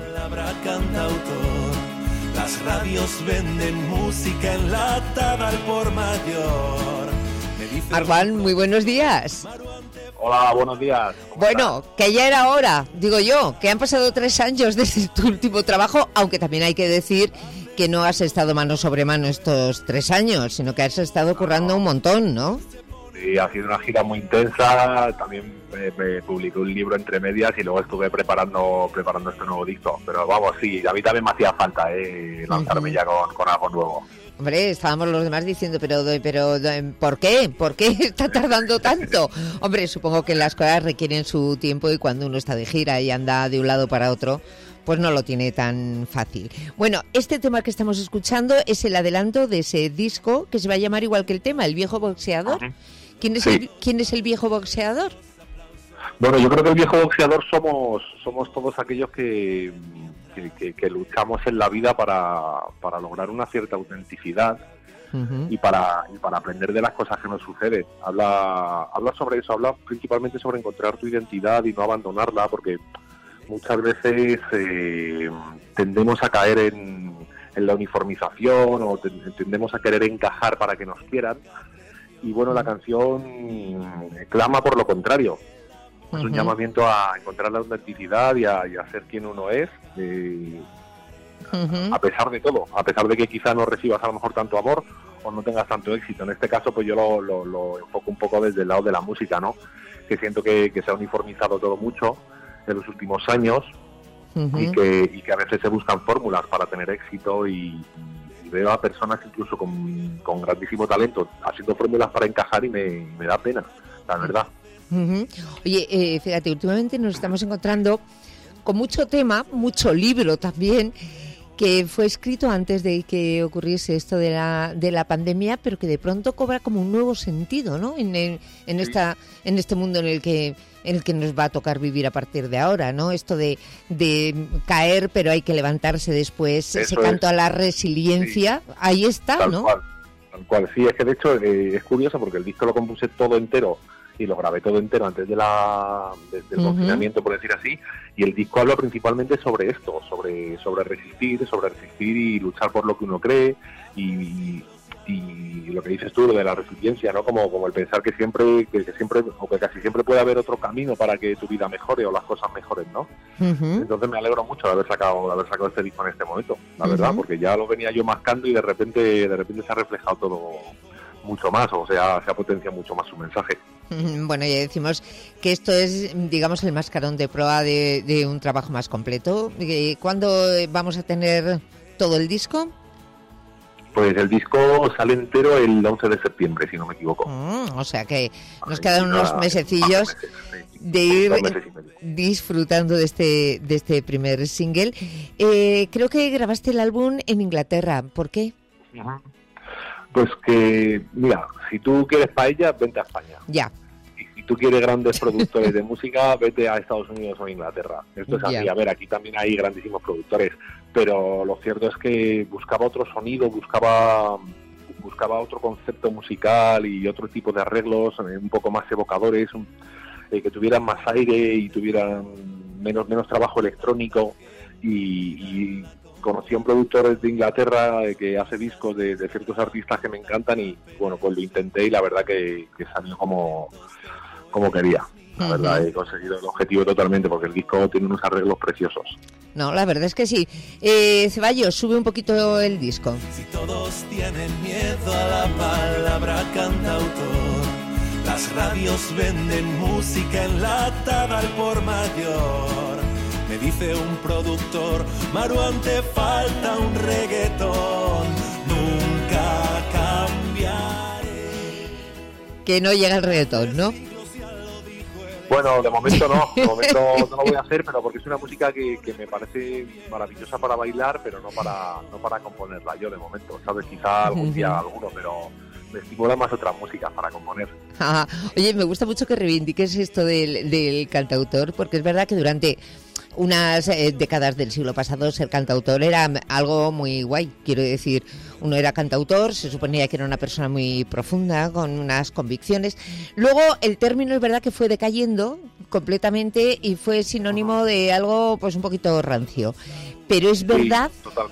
Las radios venden música enlatada al por mayor. Marwan, muy buenos días. Hola, buenos días. Bueno, que ya era hora, digo yo, que han pasado 3 años desde tu último trabajo, aunque también hay que decir que no has estado mano sobre mano estos 3 años, sino que has estado currando un montón, ¿no? Sí, ha sido una gira muy intensa, también me publiqué un libro entre medias y luego estuve preparando este nuevo disco. Pero vamos, sí, a mí también me hacía falta lanzarme ya con algo nuevo. Hombre, estábamos los demás diciendo, pero ¿por qué? ¿Por qué está tardando tanto? Hombre, supongo que las cosas requieren su tiempo y cuando uno está de gira y anda de un lado para otro, pues no lo tiene tan fácil. Bueno, este tema que estamos escuchando es el adelanto de ese disco que se va a llamar igual que el tema, El Viejo Boxeador. ¿Quién es el viejo boxeador? Bueno, yo creo que el viejo boxeador somos todos aquellos que luchamos en la vida para lograr una cierta autenticidad y para aprender de las cosas que nos suceden. Habla sobre eso, habla principalmente sobre encontrar tu identidad y no abandonarla, porque muchas veces tendemos a caer en la uniformización o tendemos a querer encajar para que nos quieran. Y bueno, la canción clama por lo contrario. Es un llamamiento a encontrar la autenticidad y a ser quien uno es, a pesar de todo, a pesar de que quizá no recibas a lo mejor tanto amor no tengas tanto éxito. En este caso, pues yo lo enfoco un poco desde el lado de la música, ¿no? Que siento que se ha uniformizado todo mucho en los últimos años y que a veces se buscan fórmulas para tener éxito y veo a personas incluso con grandísimo talento haciendo fórmulas para encajar y me da pena, la verdad. Oye, fíjate, últimamente nos estamos encontrando con mucho tema, mucho libro también, que fue escrito antes de que ocurriese esto de la pandemia, pero que de pronto cobra como un nuevo sentido, ¿no? En este mundo en el que nos va a tocar vivir a partir de ahora, ¿no? Esto de caer, pero hay que levantarse después, ese canto a la resiliencia, ahí está, tal, ¿no? Tal cual, sí, es que de hecho es curioso porque el disco lo compuse todo entero y lo grabé todo entero antes del confinamiento, por decir así, y el disco habla principalmente sobre esto, sobre resistir y luchar por lo que uno cree y lo que dices tú, lo de la resiliencia, ¿no? Como el pensar que siempre o que casi siempre puede haber otro camino para que tu vida mejore o las cosas mejoren, ¿no? Entonces me alegro mucho de haber sacado este disco en este momento, la verdad, porque ya lo venía yo mascando y de repente se ha reflejado todo mucho más, o sea, se ha potenciado mucho más su mensaje. Bueno, ya decimos que esto es, digamos, el mascarón de proa de un trabajo más completo. ¿Cuándo vamos a tener todo el disco? Pues el disco sale entero el 11 de septiembre, si no me equivoco. O sea que nos quedan unos mesecillos de ir disfrutando de este primer single. Creo que grabaste el álbum en Inglaterra. ¿Por qué? Pues que, mira, si tú quieres paella, vente a España. Ya. Y si tú quieres grandes productores de música, vete a Estados Unidos o a Inglaterra. Esto es así. A ver, aquí también hay grandísimos productores, pero lo cierto es que buscaba otro sonido, buscaba otro concepto musical y otro tipo de arreglos un poco más evocadores, que tuvieran más aire y tuvieran menos trabajo electrónico y conocí a un productor de Inglaterra que hace discos de ciertos artistas que me encantan y bueno, pues lo intenté y la verdad que salió como quería. La verdad he conseguido el objetivo totalmente porque el disco tiene unos arreglos preciosos. No, la verdad es que sí. Ceballos, sube un poquito el disco. Si todos tienen miedo a la palabra cantautor, las radios venden música enlatada al por mayor. Me dice un productor, Maruán, te falta un reggaetón, nunca cambiaré. Que no llega el reggaetón, ¿no? Bueno, de momento no lo voy a hacer, pero porque es una música que me parece maravillosa para bailar, pero no para componerla yo de momento, ¿sabes? Quizá algún día alguno, pero me estimula más otras músicas para componer. Oye, me gusta mucho que reivindiques esto del cantautor, porque es verdad que durante unas décadas del siglo pasado ser cantautor era algo muy guay. Quiero decir, uno era cantautor, se suponía que era una persona muy profunda, con unas convicciones. Luego el término es verdad que fue decayendo completamente y fue sinónimo de algo pues un poquito rancio. Pero es verdad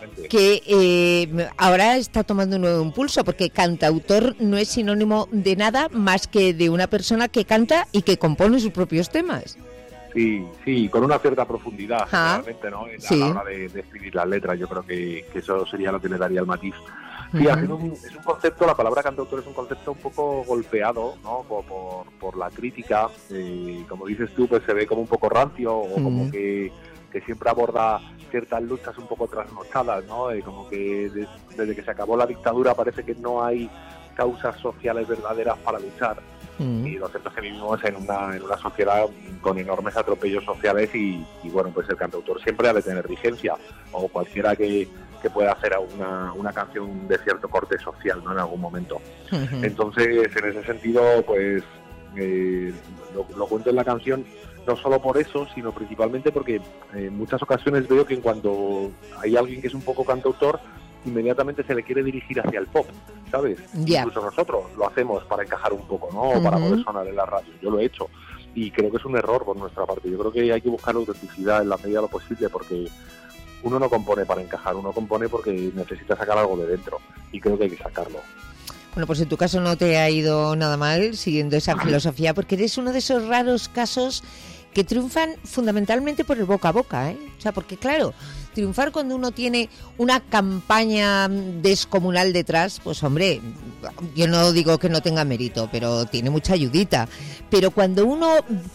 que ahora está tomando un nuevo impulso, porque cantautor no es sinónimo de nada más que de una persona que canta y que compone sus propios temas. Sí, con una cierta profundidad, realmente, ¿no? A la hora de escribir las letras, yo creo que eso sería lo que le daría el matiz. Sí, es un concepto, la palabra cantautor es un concepto un poco golpeado, ¿no? Por la crítica, como dices tú, pues se ve como un poco rancio o como que siempre aborda ciertas luchas un poco trasnochadas, ¿no? Como que desde que se acabó la dictadura parece que no hay causas sociales verdaderas para luchar. Y lo cierto es que vivimos en una sociedad con enormes atropellos sociales y bueno, pues el cantautor siempre ha de tener vigencia, o cualquiera que pueda hacer una canción de cierto corte social, ¿no? En algún momento. Entonces, en ese sentido, pues lo cuento en la canción no solo por eso, sino principalmente porque en muchas ocasiones veo que cuando hay alguien que es un poco cantautor, inmediatamente se le quiere dirigir hacia el pop, ¿sabes? Incluso nosotros lo hacemos para encajar un poco, ¿no? O para poder sonar en la radio. Yo lo he hecho y creo que es un error por nuestra parte. Yo creo que hay que buscar autenticidad en la medida de lo posible, porque uno no compone para encajar, uno compone porque necesita sacar algo de dentro y creo que hay que sacarlo. Bueno, pues en tu caso no te ha ido nada mal siguiendo esa filosofía, porque eres uno de esos raros casos que triunfan fundamentalmente por el boca a boca, ¿eh? O sea, porque claro, triunfar cuando uno tiene una campaña descomunal detrás, pues hombre, yo no digo que no tenga mérito, pero tiene mucha ayudita. Pero cuando uno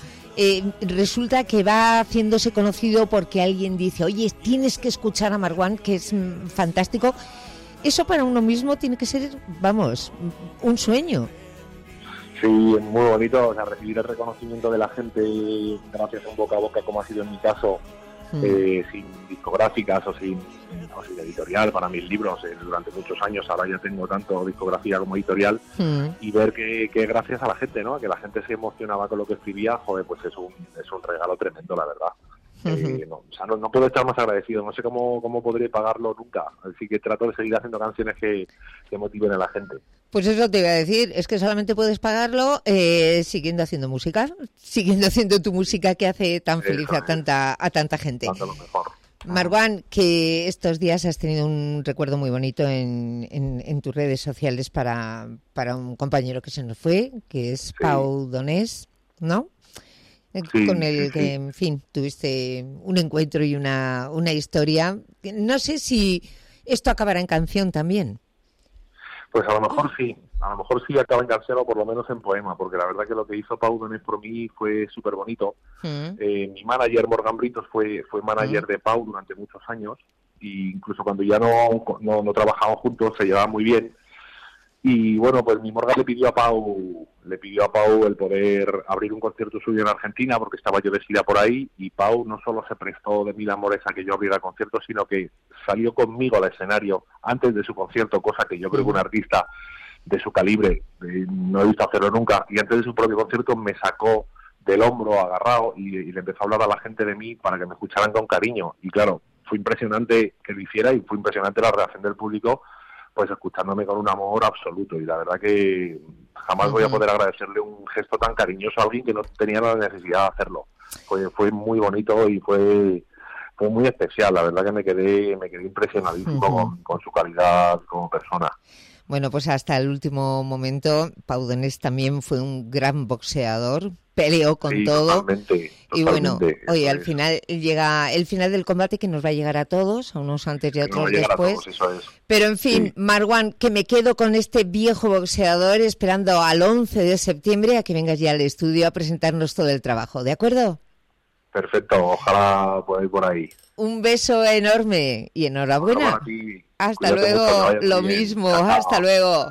resulta que va haciéndose conocido porque alguien dice, oye, tienes que escuchar a Marwan, que es fantástico, eso para uno mismo tiene que ser, vamos, un sueño. Sí, es muy bonito, o sea, recibir el reconocimiento de la gente gracias a un boca a boca, como ha sido en mi caso, sin discográficas o sin editorial para mis libros durante muchos años. Ahora ya tengo tanto discografía como editorial, y ver que gracias a la gente, ¿no? Que la gente se emocionaba con lo que escribía, joder, pues es un regalo tremendo, la verdad. No puedo estar más agradecido, no sé cómo podré pagarlo nunca, así que trato de seguir haciendo canciones que motiven a la gente. Pues eso te iba a decir, es que solamente puedes pagarlo siguiendo haciendo música, siguiendo haciendo tu música que hace tan feliz a tanta gente. Lo mejor. Marwan, que estos días has tenido un recuerdo muy bonito en tus redes sociales para un compañero que se nos fue, que es Pau Donés, ¿no? Sí, con el que, en fin, tuviste un encuentro y una historia. No sé si esto acabará en canción también. Pues a lo mejor sí acaba en canción, o por lo menos en poema, porque la verdad que lo que hizo Pau Donés por mí fue súper bonito. Mi manager, Morgan Britos, fue manager de Pau durante muchos años, e incluso cuando ya no trabajamos juntos se llevaba muy bien. Y bueno, pues mi Morgan le pidió a Pau el poder abrir un concierto suyo en Argentina, porque estaba yo de gira por ahí, y Pau no solo se prestó de mil amores a que yo abriera el concierto, sino que salió conmigo al escenario antes de su concierto, cosa que yo creo que un artista de su calibre no he visto hacerlo nunca, y antes de su propio concierto me sacó del hombro agarrado y le empezó a hablar a la gente de mí para que me escucharan con cariño. Y claro, fue impresionante que lo hiciera, y fue impresionante la reacción del público, pues escuchándome con un amor absoluto, y la verdad que jamás voy a poder agradecerle un gesto tan cariñoso a alguien que no tenía la necesidad de hacerlo. Fue muy bonito y fue muy especial, la verdad que me quedé impresionadísimo con su calidad como persona. Bueno, pues hasta el último momento Pau Donés también fue un gran boxeador, peleó con todo. Totalmente. Y bueno, oye, al final llega el final del combate que nos va a llegar a todos, a unos antes y a otros después. Pero en fin, Marwan, que me quedo con este viejo boxeador esperando al 11 de septiembre a que vengas ya al estudio a presentarnos todo el trabajo, ¿de acuerdo? Perfecto, ojalá pueda ir por ahí. Un beso enorme y enhorabuena. Hasta luego, lo mismo, hasta luego.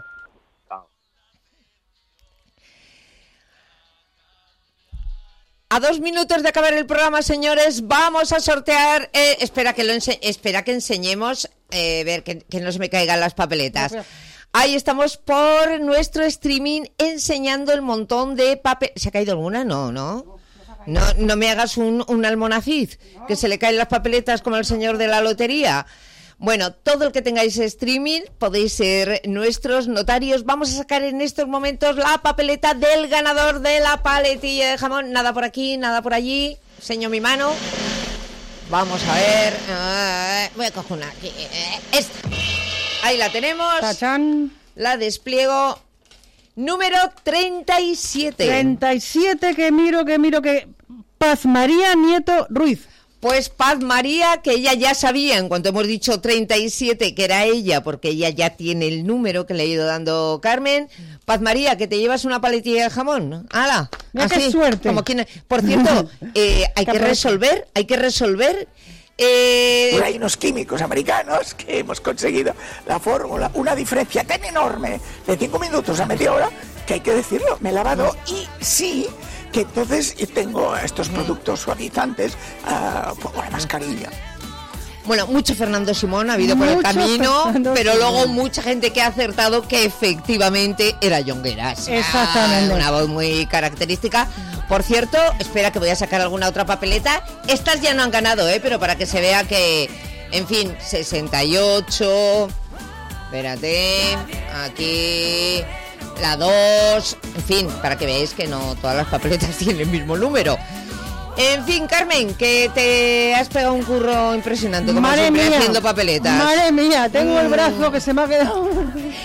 A 2 minutos de acabar el programa, señores, vamos a sortear. Espera que enseñemos, ver que no se me caigan las papeletas. Ahí estamos por nuestro streaming enseñando el montón de papel. ¿Se ha caído alguna? No. No me hagas un almonaciz, que se le caen las papeletas como el señor de la lotería. Bueno, todo el que tengáis streaming podéis ser nuestros notarios. Vamos a sacar en estos momentos la papeleta del ganador de la paletilla de jamón. Nada por aquí, nada por allí. Enseño mi mano. Vamos a ver. Voy a coger una aquí. Esta. Ahí la tenemos. ¡Tachán! La despliego. Número 37. 37, que miro que... Paz María Nieto Ruiz. Pues Paz María, que ella ya sabía, en cuanto hemos dicho 37, que era ella, porque ella ya tiene el número que le ha ido dando Carmen. Paz María, que te llevas una paletilla de jamón. ¡Hala! Así, ¡qué suerte! Como quien... Por cierto, hay que resolver... Hay unos químicos americanos que hemos conseguido la fórmula, una diferencia tan enorme de 5 minutos a media hora, que hay que decirlo, me he lavado y sí... que entonces tengo estos productos suavizantes por la mascarilla. Bueno, mucho Fernando Simón ha habido por el camino, pero luego mucha gente que ha acertado que efectivamente era Jongueras. Exactamente. Una voz muy característica. Por cierto, espera que voy a sacar alguna otra papeleta. Estas ya no han ganado, pero para que se vea que, en fin, 68. Espérate, aquí... la 2, en fin, para que veáis que no todas las papeletas tienen el mismo número. En fin, Carmen, que te has pegado un curro impresionante, como siempre, haciendo papeletas. Madre mía, tengo el brazo que se me ha quedado.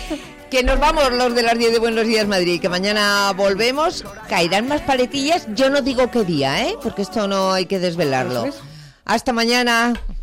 Que nos vamos los de las 10 de Buenos Días Madrid, que mañana volvemos, caerán más paletillas, yo no digo qué día, porque esto no hay que desvelarlo. Hasta mañana.